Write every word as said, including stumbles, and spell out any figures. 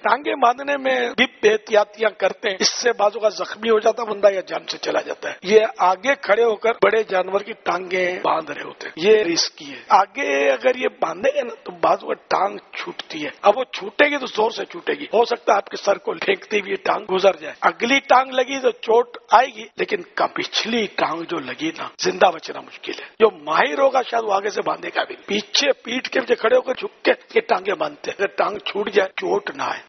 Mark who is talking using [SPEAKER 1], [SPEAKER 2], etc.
[SPEAKER 1] टांगे बांधने में भी बेहतियातियां करते हैं, इससे बाजू का जख्मी हो जाता बंदा या जान से चला जाता है। ये आगे खड़े होकर बड़े जानवर की टांगे बांध रहे होते हैं, ये रिस्की है। आगे अगर ये बांधेंगे ना तो बाजू का टांग छूटती है। अब वो छूटेगी तो जोर से छूटेगी, हो सकता है आपके सर को फेंकती हुई टांग गुजर जाए। अगली टांग लगी तो चोट आएगी, लेकिन पिछली टांग जो लगी ना, जिंदा बचना मुश्किल है। जो माहिर होगा शायद वो आगे से बांधेगा भी। पीछे पीठ के पीछे खड़े होकर झुक के ये टांगे बांधते हैं, अगर टांग छूट जाए चोट ना आए।